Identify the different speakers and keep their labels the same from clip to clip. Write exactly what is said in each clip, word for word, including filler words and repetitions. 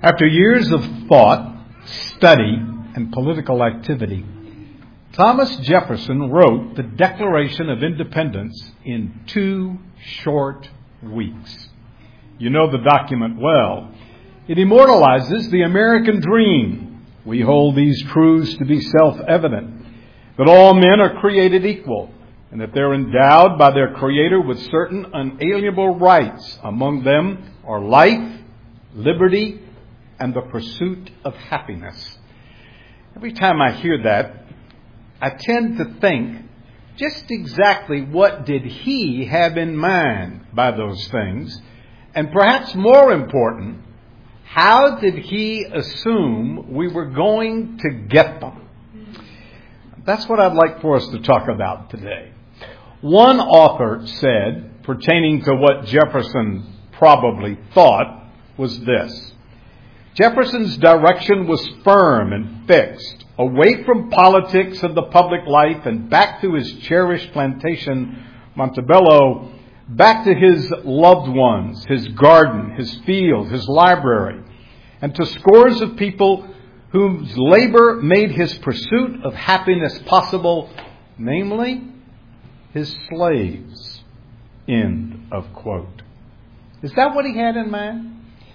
Speaker 1: After years of thought, study, and political activity, Thomas Jefferson wrote the Declaration of Independence in two short weeks. You know the document well. It immortalizes the American dream. We hold these truths to be self-evident, that all men are created equal, and that they're endowed by their Creator with certain unalienable rights. Among them are life, liberty, and the pursuit of happiness. Every time I hear that, I tend to think, just exactly what did he have in mind by those things? And perhaps more important, how did he assume we were going to get them? That's what I'd like for us to talk about today. One author said, pertaining to what Jefferson probably thought, was this: Jefferson's direction was firm and fixed, away from politics and the public life and back to his cherished plantation, Montebello, back to his loved ones, his garden, his field, his library, and to scores of people whose labor made his pursuit of happiness possible, namely his slaves. End of quote. Is that what he had in mind?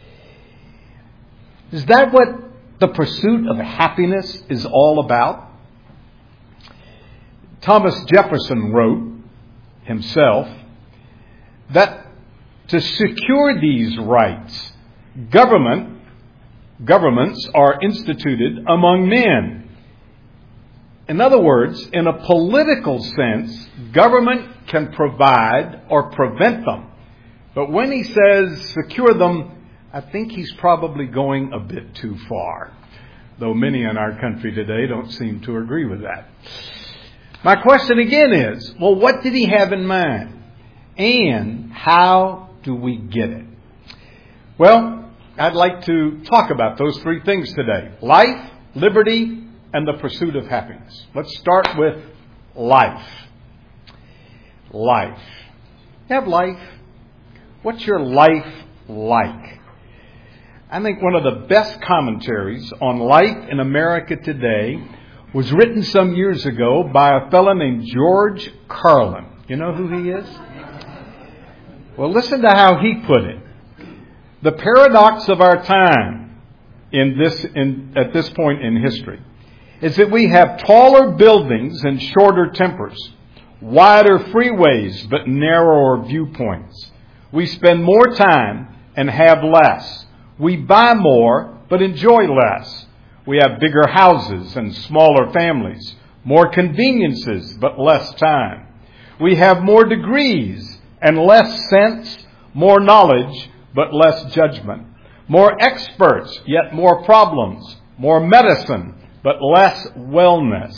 Speaker 1: Is that what the pursuit of happiness is all about? Thomas Jefferson wrote himself that to secure these rights, government, governments are instituted among men. In other words, in a political sense, government can provide or prevent them. But when he says secure them, I think he's probably going a bit too far, though many in our country today don't seem to agree with that. My question again is, well, what did he have in mind? And how do we get it? Well, I'd like to talk about those three things today: life, liberty, and the pursuit of happiness. Let's start with life. Life. You have life? What's your life like? I think one of the best commentaries on life in America today was written some years ago by a fellow named George Carlin. You know who he is? Well, listen to how he put it. The paradox of our time in this, in, at this point in history is that we have taller buildings and shorter tempers, wider freeways but narrower viewpoints. We spend more time and have less. We buy more, but enjoy less. We have bigger houses and smaller families, more conveniences, but less time. We have more degrees and less sense, more knowledge, but less judgment. More experts, yet more problems. More medicine, but less wellness.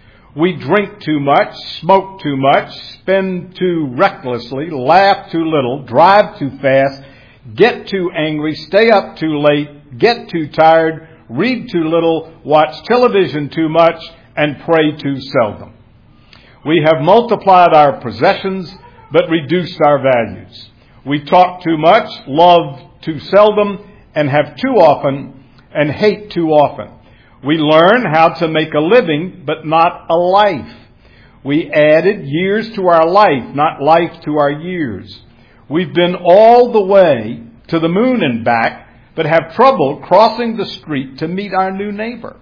Speaker 1: We drink too much, smoke too much, spend too recklessly, laugh too little, drive too fast, get too angry, stay up too late, get too tired, read too little, watch television too much, and pray too seldom. We have multiplied our possessions, but reduced our values. We talk too much, love too seldom, and have too often, and hate too often. We learn how to make a living, but not a life. We added years to our life, not life to our years. We've been all the way to the moon and back, but have trouble crossing the street to meet our new neighbor.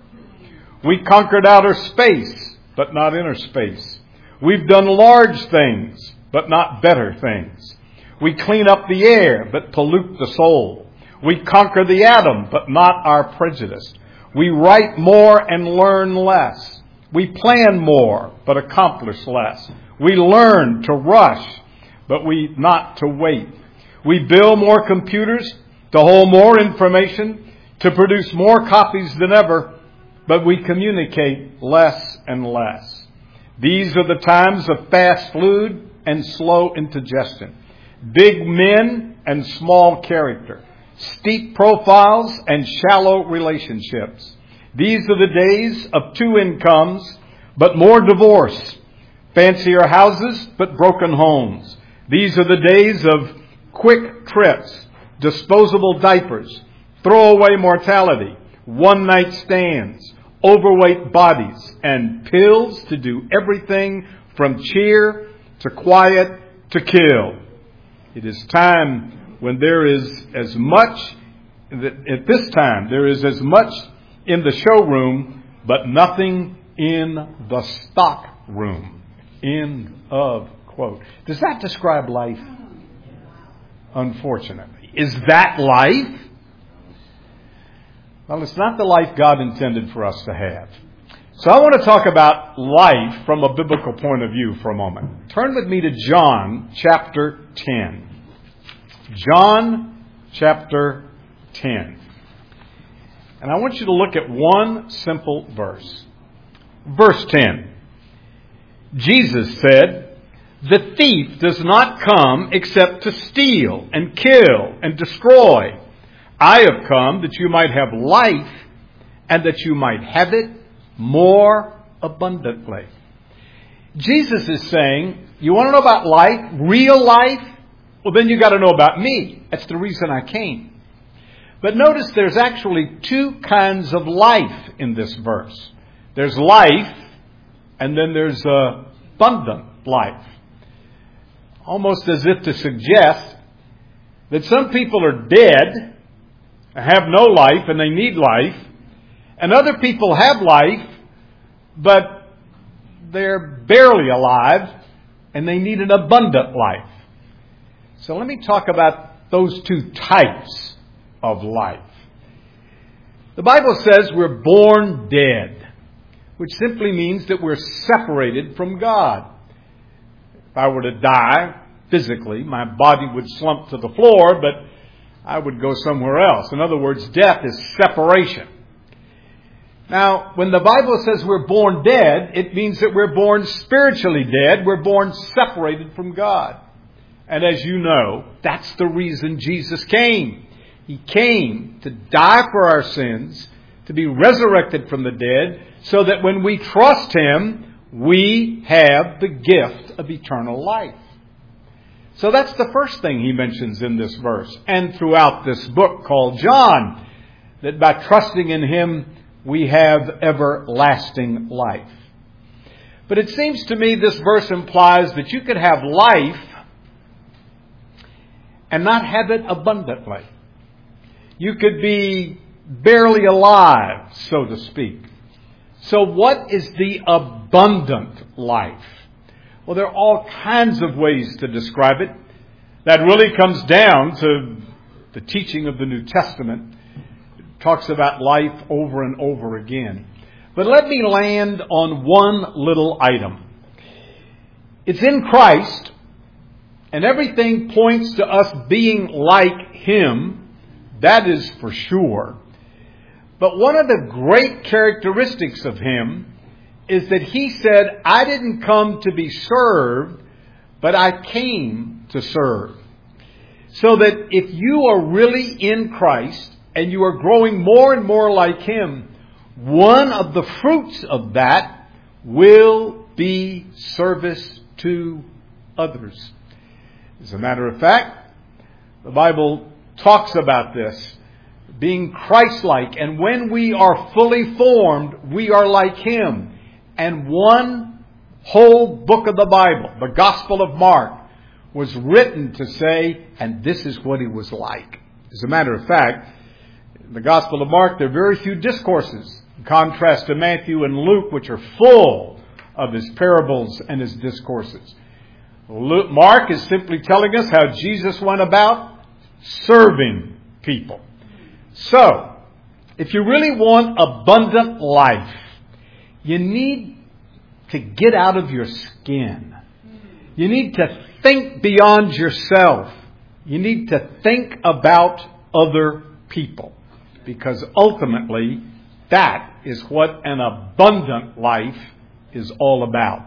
Speaker 1: We conquered outer space, but not inner space. We've done large things, but not better things. We clean up the air, but pollute the soul. We conquer the atom, but not our prejudice. We write more and learn less. We plan more, but accomplish less. We learn to rush, but we not to wait. We build more computers to hold more information, to produce more copies than ever, but we communicate less and less. These are the times of fast food and slow indigestion, big men and small character, steep profiles and shallow relationships. These are the days of two incomes, but more divorce, fancier houses, but broken homes. These are the days of quick trips, disposable diapers, throwaway mortality, one-night stands, overweight bodies, and pills to do everything from cheer to quiet to kill. It is time when there is as much, at this time, there is as much in the showroom, but nothing in the stock room. End of quote. Does that describe life? Unfortunately. Is that life? Well, it's not the life God intended for us to have. So I want to talk about life from a biblical point of view for a moment. Turn with me to John chapter ten. John chapter ten. And I want you to look at one simple verse. Verse ten. Jesus said, "The thief does not come except to steal and kill and destroy. I have come that you might have life and that you might have it more abundantly." Jesus is saying, you want to know about life, real life? Well, then you got to know about me. That's the reason I came. But notice there's actually two kinds of life in this verse. There's life, and then there's abundant life. Almost as if to suggest that some people are dead, have no life, and they need life, and other people have life, but they're barely alive, and they need an abundant life. So let me talk about those two types of life. The Bible says we're born dead, which simply means that we're separated from God. If I were to die physically, my body would slump to the floor, but I would go somewhere else. In other words, death is separation. Now, when the Bible says we're born dead, it means that we're born spiritually dead. We're born separated from God. And as you know, that's the reason Jesus came. He came to die for our sins, to be resurrected from the dead, so that when we trust Him, we have the gift of eternal life. So that's the first thing He mentions in this verse and throughout this book called John, that by trusting in Him, we have everlasting life. But it seems to me this verse implies that you could have life and not have it abundantly. You could be barely alive, so to speak. So what is the abundant life? Well, there are all kinds of ways to describe it. That really comes down to the teaching of the New Testament. It talks about life over and over again. But let me land on one little item. It's in Christ, and everything points to us being like Him. That is for sure. But one of the great characteristics of Him is that He said, "I didn't come to be served, but I came to serve." So that if you are really in Christ and you are growing more and more like Him, one of the fruits of that will be service to others. As a matter of fact, the Bible talks about this, being Christ-like. And when we are fully formed, we are like Him. And one whole book of the Bible, the Gospel of Mark, was written to say, and this is what He was like. As a matter of fact, in the Gospel of Mark, there are very few discourses, in contrast to Matthew and Luke, which are full of His parables and His discourses. Luke, Mark is simply telling us how Jesus went about serving people. So, if you really want abundant life, you need to get out of your skin. You need to think beyond yourself. You need to think about other people. Because ultimately, that is what an abundant life is all about.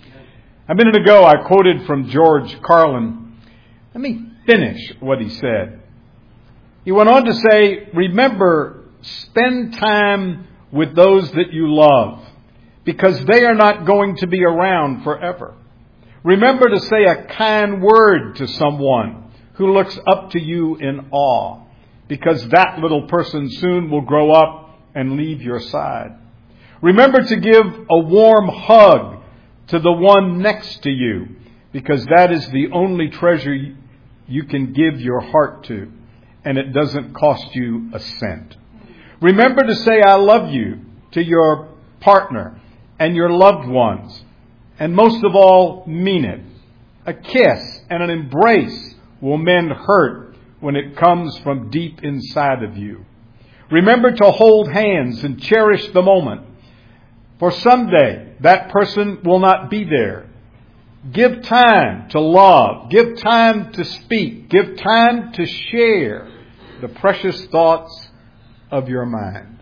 Speaker 1: A minute ago, I quoted from George Carlin. Let me finish what he said. He went on to say, "Remember, spend time with those that you love, because they are not going to be around forever. Remember to say a kind word to someone who looks up to you in awe, because that little person soon will grow up and leave your side. Remember to give a warm hug to the one next to you, because that is the only treasure you can give your heart to, and it doesn't cost you a cent. Remember to say I love you to your partner and your loved ones, and most of all, mean it. A kiss and an embrace will mend hurt when it comes from deep inside of you. Remember to hold hands and cherish the moment, for someday that person will not be there. Give time to love. Give time to speak. Give time to share the precious thoughts of your mind.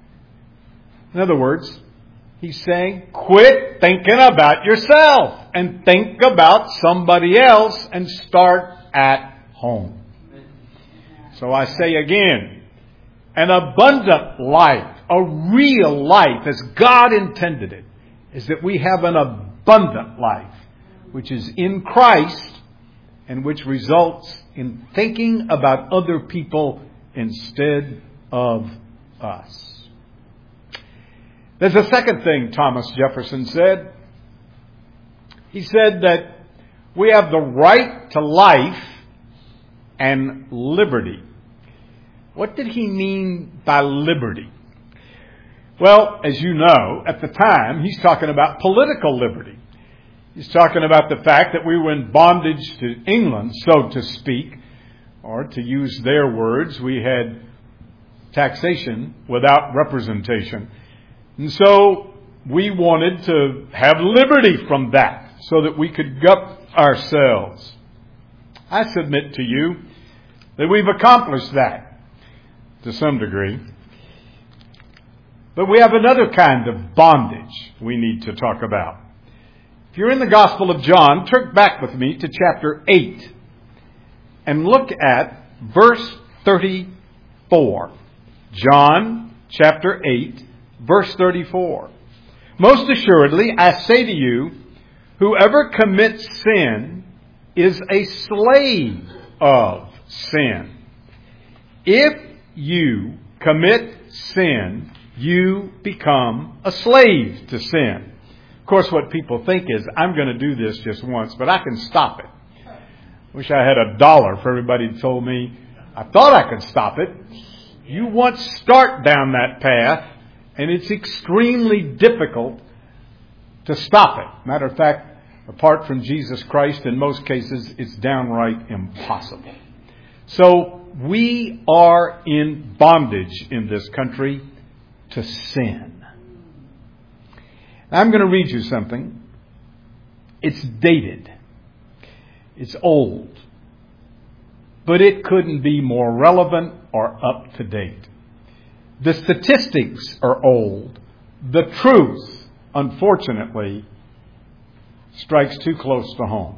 Speaker 1: In other words, he's saying, quit thinking about yourself and think about somebody else and start at home. So I say again, an abundant life, a real life as God intended it, is that we have an abundant life, which is in Christ and which results in thinking about other people instead of us. There's a second thing Thomas Jefferson said. He said that we have the right to life and liberty. What did he mean by liberty? Well, as you know, at the time, he's talking about political liberty. He's talking about the fact that we were in bondage to England, so to speak, or to use their words, we had taxation without representation. And so we wanted to have liberty from that so that we could gut ourselves. I submit to you that we've accomplished that to some degree. But we have another kind of bondage we need to talk about. If you're in the Gospel of John, turn back with me to chapter eight and look at verse thirty-four. John chapter eight, verse thirty-four. Most assuredly, I say to you, whoever commits sin is a slave of sin. If you commit sin, you become a slave to sin. Of course, what people think is, I'm going to do this just once, but I can stop it. Wish I had a dollar for everybody who told me I thought I could stop it. You once start down that path, and it's extremely difficult to stop it. Matter of fact, apart from Jesus Christ, in most cases, it's downright impossible. So we are in bondage in this country to sin. Now, I'm going to read you something. It's dated. It's old. But it couldn't be more relevant or up to date. The statistics are old. The truth, unfortunately, strikes too close to home.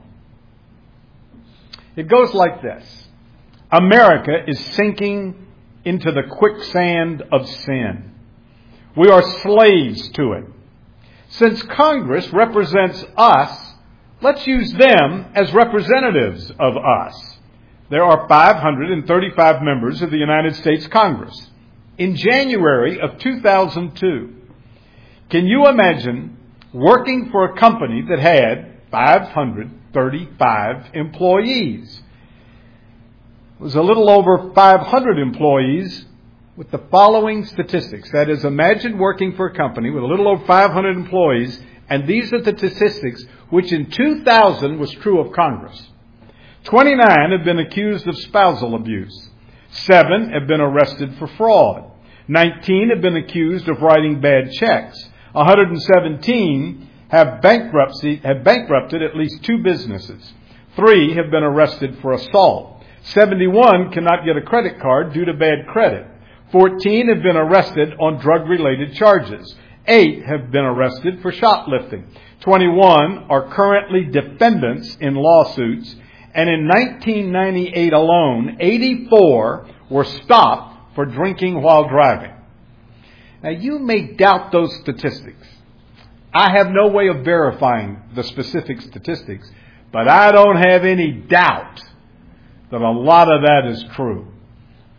Speaker 1: It goes like this. America is sinking into the quicksand of sin. We are slaves to it. Since Congress represents us, let's use them as representatives of us. There are five hundred thirty-five members of the United States Congress. In January of two thousand two, can you imagine working for a company that had five hundred thirty-five employees? It was a little over five hundred employees with the following statistics. That is, imagine working for a company with a little over five hundred employees, and these are the statistics, which in two thousand was true of Congress. twenty-nine have been accused of spousal abuse. Seven have been arrested for fraud. nineteen have been accused of writing bad checks. one hundred seventeen have bankruptcy, have bankrupted at least two businesses. Three have been arrested for assault. seventy-one cannot get a credit card due to bad credit. fourteen have been arrested on drug-related charges. Eight have been arrested for shoplifting. twenty-one are currently defendants in lawsuits. And in nineteen ninety-eight alone, eighty-four were stopped for drinking while driving. Now, you may doubt those statistics. I have no way of verifying the specific statistics, but I don't have any doubt that a lot of that is true.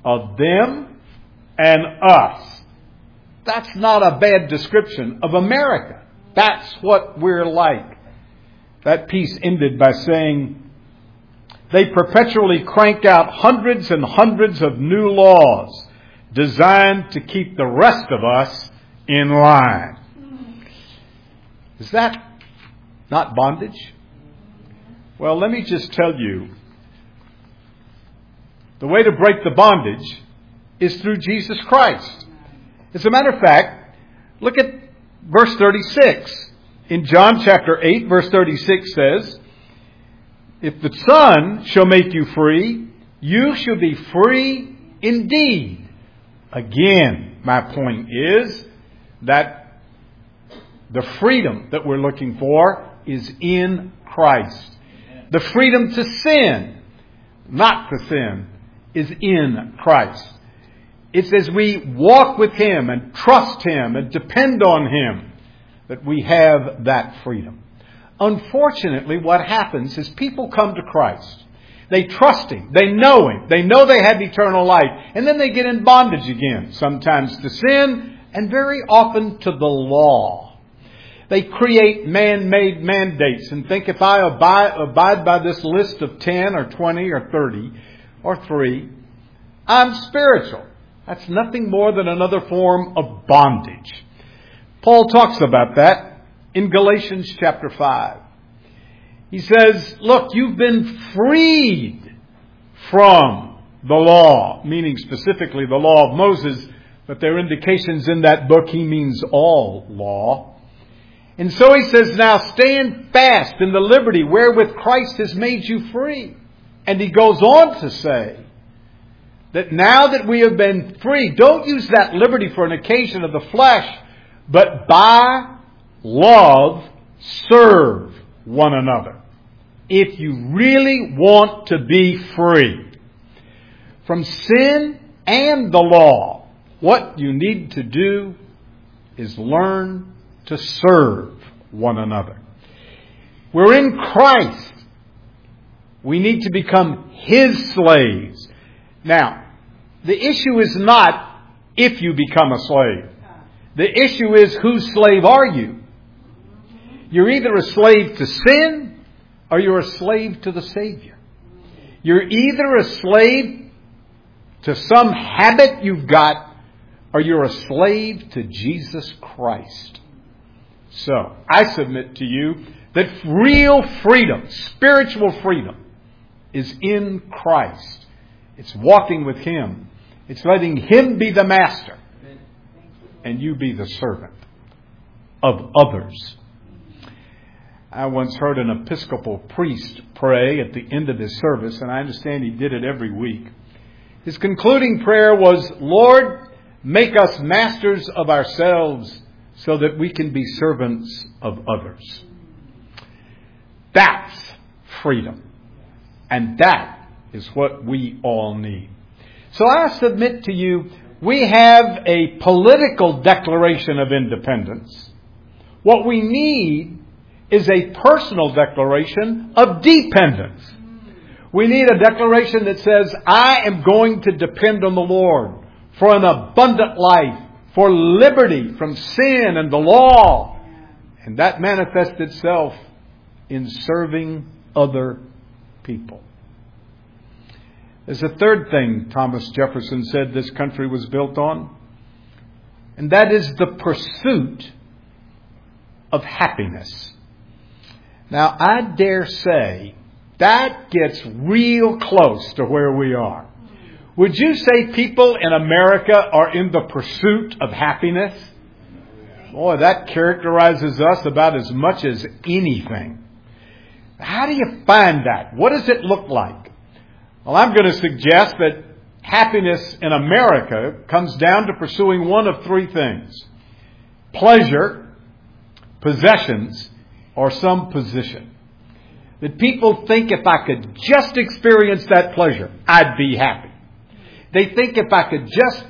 Speaker 1: of them and us. That's not a bad description of America. That's what we're like. That piece ended by saying, they perpetually crank out hundreds and hundreds of new laws designed to keep the rest of us in line. Is that not bondage? Well, let me just tell you, the way to break the bondage is through Jesus Christ. As a matter of fact, look at verse thirty-six. In John chapter eight, verse thirty-six says, if the Son shall make you free, you shall be free indeed. Again, my point is that the freedom that we're looking for is in Christ. The freedom to sin, not to sin, is in Christ. It's as we walk with Him and trust Him and depend on Him that we have that freedom. Unfortunately, what happens is people come to Christ. They trust Him. They know Him. They know they have eternal life. And then they get in bondage again, sometimes to sin and very often to the law. They create man-made mandates and think if I abide, abide by this list of ten or twenty or thirty or three, I'm spiritual. That's nothing more than another form of bondage. Paul talks about that in Galatians chapter five. He says, look, you've been freed from the law, meaning specifically the law of Moses, but there are indications in that book he means all law. And so he says, now stand fast in the liberty wherewith Christ has made you free. And he goes on to say that now that we have been free, don't use that liberty for an occasion of the flesh, but by love serve one another. If you really want to be free from sin and the law, what you need to do is learn to serve one another. We're in Christ. We need to become His slaves. Now, the issue is not if you become a slave. The issue is whose slave are you? You're either a slave to sin or you're a slave to the Savior. You're either a slave to some habit you've got or you're a slave to Jesus Christ. So, I submit to you that real freedom, spiritual freedom, is in Christ. It's walking with Him. It's letting Him be the master and you be the servant of others. I once heard an Episcopal priest pray at the end of his service, and I understand he did it every week. His concluding prayer was, Lord, make us masters of ourselves so that we can be servants of others. That's freedom. And that is what we all need. So I submit to you, we have a political declaration of independence. What we need is a personal declaration of dependence. We need a declaration that says, I am going to depend on the Lord for an abundant life, for liberty from sin and the law. And that manifests itself in serving other people. There's a third thing Thomas Jefferson said this country was built on, and that is the pursuit of happiness. Now, I dare say that gets real close to where we are. Would you say people in America are in the pursuit of happiness? Boy, that characterizes us about as much as anything. How do you find that? What does it look like? Well, I'm going to suggest that happiness in America comes down to pursuing one of three things: pleasure, possessions, or some position. That people think if I could just experience that pleasure, I'd be happy. They think if I could just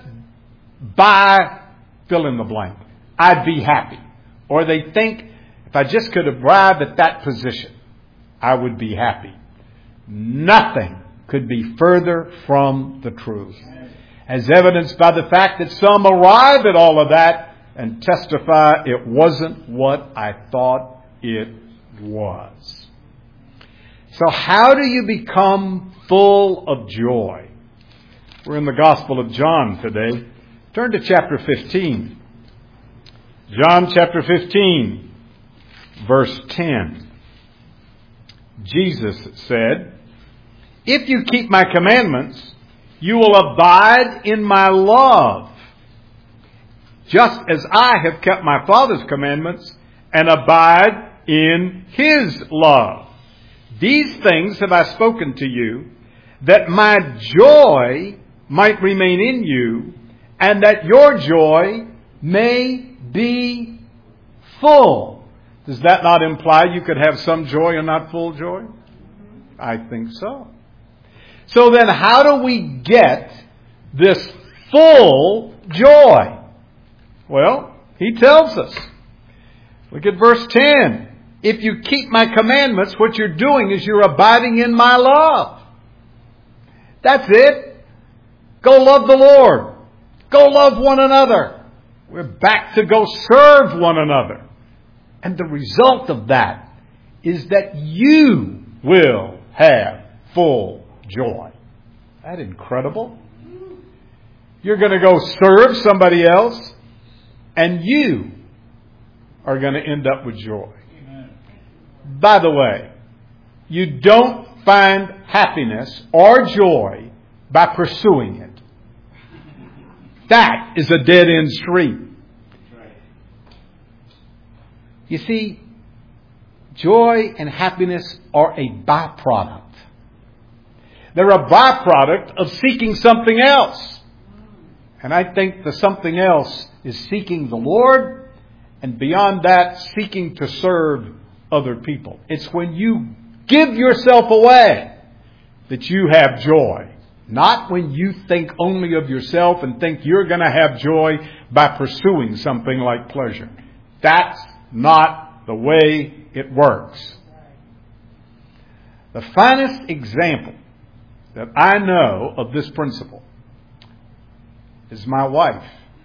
Speaker 1: buy fill in the blank, I'd be happy. Or they think if I just could arrive at that position, I would be happy. Nothing could be further from the truth. as evidenced by the fact that some arrive at all of that and testify it wasn't what I thought it was. So how do you become full of joy? We're in the Gospel of John today. Turn to chapter fifteen. John chapter fifteen, verse ten. Jesus said, "If you keep my commandments, you will abide in my love, just as I have kept my Father's commandments and abide in His love. These things have I spoken to you, that my joy might remain in you, and that your joy may be full." Does that not imply you could have some joy and not full joy? I think so. So then how do we get this full joy? Well, He tells us. Look at verse ten. If you keep my commandments, what you're doing is you're abiding in my love. That's it. Go love the Lord. Go love one another. We're back to go serve one another. And the result of that is that you will have full joy. Isn't that incredible? You're going to go serve somebody else, and you are going to end up with joy. Amen. By the way, you don't find happiness or joy by pursuing it. That is a dead-end street. You see, joy and happiness are a byproduct. They're a byproduct of seeking something else. And I think the something else is seeking the Lord, and beyond that, seeking to serve other people. It's when you give yourself away that you have joy. Not when you think only of yourself and think you're going to have joy by pursuing something like pleasure. That's not the way it works. The finest example that I know of this principle is my wife.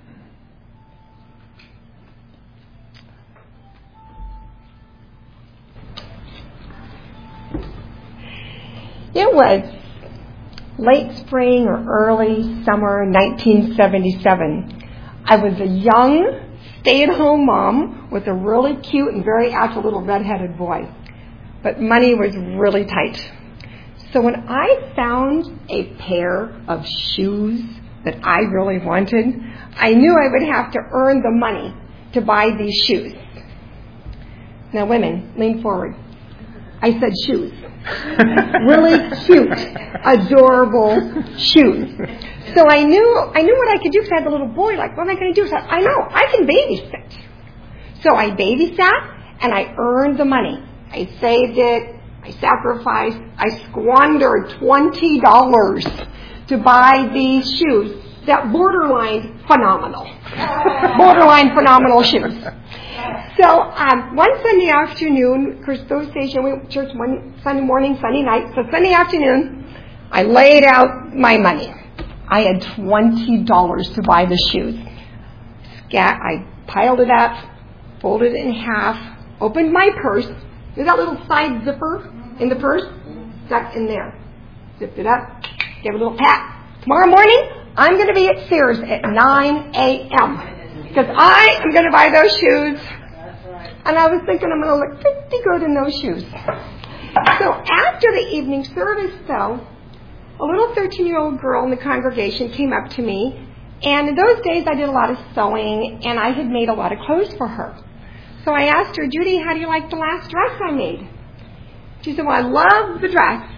Speaker 2: It was late spring or early summer nineteen seventy-seven. I was a young stay-at-home mom with a really cute and very active little red-headed boy. But money was really tight. So when I found a pair of shoes that I really wanted, I knew I would have to earn the money to buy these shoes. Now women, lean forward. I said shoes. Really cute, adorable shoes. So I knew I knew what I could do because I had the little boy. Like, what am I going to do? So I know, I can babysit. So I babysat and I earned the money. I saved it. I sacrificed. I squandered twenty dollars to buy these shoes. That borderline phenomenal. Borderline phenomenal shoes. So um, one Sunday afternoon, of course those days you know, we went to church one Sunday morning, Sunday night. So Sunday afternoon, I laid out my money. I had twenty dollars to buy the shoes. Scat, I piled it up, folded it in half, opened my purse. There's that little side zipper in the purse, stuck in there. Zipped it up, gave it a little pat. Tomorrow morning, I'm going to be at Sears at nine a.m. because I am going to buy those shoes. And I was thinking I'm going to look pretty good in those shoes. So after the evening service, though, a little thirteen-year-old girl in the congregation came up to me. And in those days, I did a lot of sewing, and I had made a lot of clothes for her. So I asked her, Judy, how do you like the last dress I made? She said, well, I love the dress.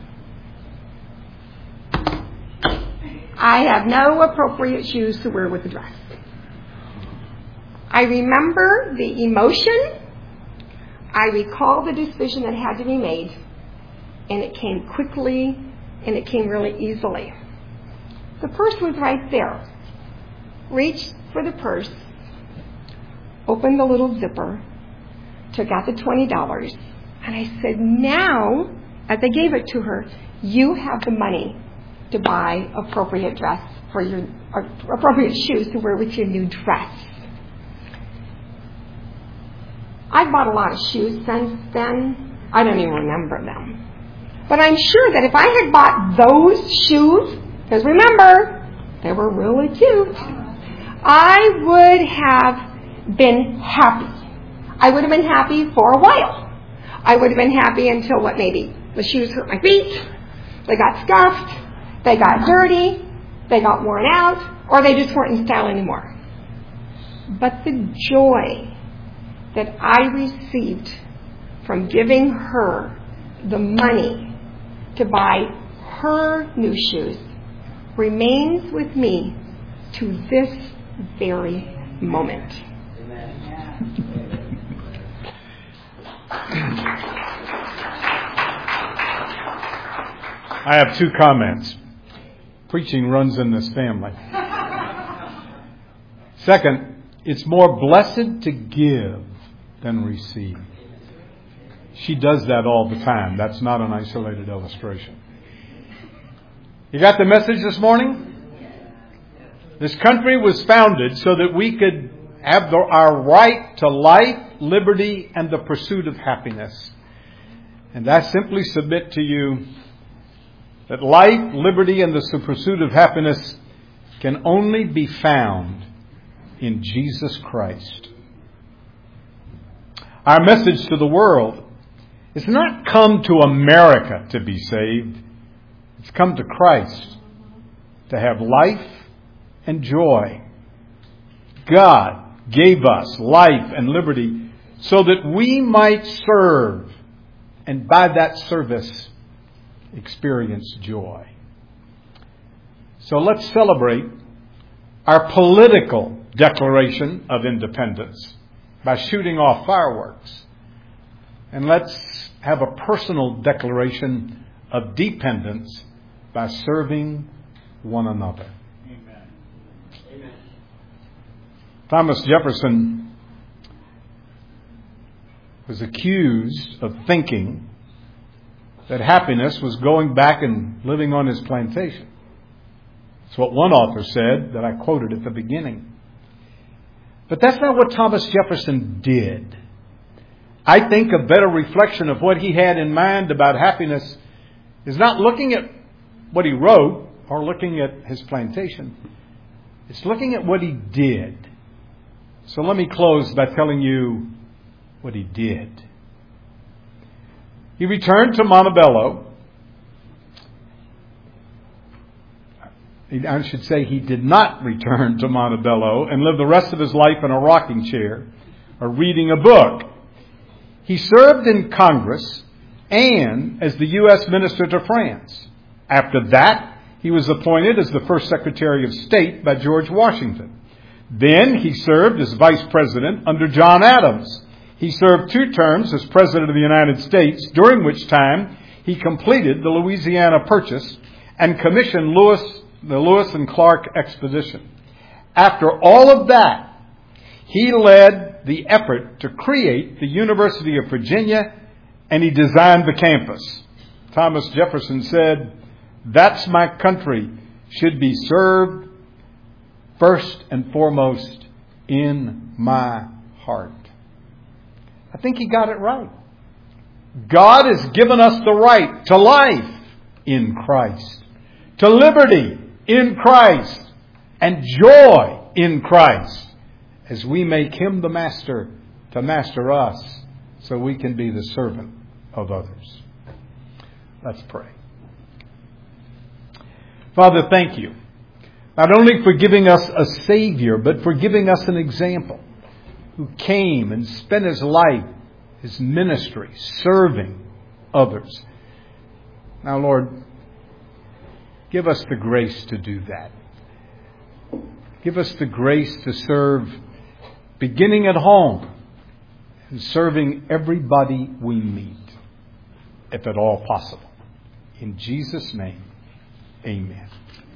Speaker 2: I have no appropriate shoes to wear with the dress. I remember the emotion. I recall the decision that had to be made. And it came quickly, and it came really easily. The purse was right there. Reached for the purse, opened the little zipper, took out the twenty dollars, and I said, now, as I gave it to her, you have the money to buy appropriate dress for your, or appropriate shoes to wear with your new dress. I've bought a lot of shoes since then. I don't even remember them. But I'm sure that if I had bought those shoes, because remember, they were really cute, I would have been happy. I would have been happy for a while. I would have been happy until, what, maybe the shoes hurt my feet, they got scuffed, they got dirty, they got worn out, or they just weren't in style anymore. But the joy that I received from giving her the money to buy her new shoes remains with me to this very moment.
Speaker 1: I have two comments. Preaching runs in this family. Second, it's more blessed to give than receive. She does that all the time. That's not an isolated illustration. You got the message this morning? This country was founded so that we could have the, our right to life, liberty, and the pursuit of happiness. And I simply submit to you that life, liberty, and the pursuit of happiness can only be found in Jesus Christ. Our message to the world is not come to America to be saved. It's come to Christ to have life and joy. God gave us life and liberty so that we might serve, and by that service experience joy. So let's celebrate our political declaration of independence by shooting off fireworks. And let's have a personal declaration of dependence by serving one another. Amen. Amen. Thomas Jefferson was accused of thinking that happiness was going back and living on his plantation. That's what one author said that I quoted at the beginning. But that's not what Thomas Jefferson did. I think a better reflection of what he had in mind about happiness is not looking at what he wrote or looking at his plantation. It's looking at what he did. So let me close by telling you what he did. He returned to Montebello. I should say he did not return to Montebello and live the rest of his life in a rocking chair or reading a book. He served in Congress and as the U S Minister to France. After that, he was appointed as the first Secretary of State by George Washington. Then he served as Vice President under John Adams. He served two terms as President of the United States, during which time he completed the Louisiana Purchase and commissioned Lewis, the Lewis and Clark Expedition. After all of that, he led the effort to create the University of Virginia, and he designed the campus. Thomas Jefferson said, "That's my country, should be served first and foremost in my heart." I think he got it right. God has given us the right to life in Christ, to liberty in Christ, and joy in Christ, as we make Him the master to master us so we can be the servant of others. Let's pray. Father, thank you, not only for giving us a Savior, but for giving us an example who came and spent his life, his ministry, serving others. Now, Lord, give us the grace to do that. Give us the grace to serve, beginning at home and serving everybody we meet, if at all possible. In Jesus' name, amen.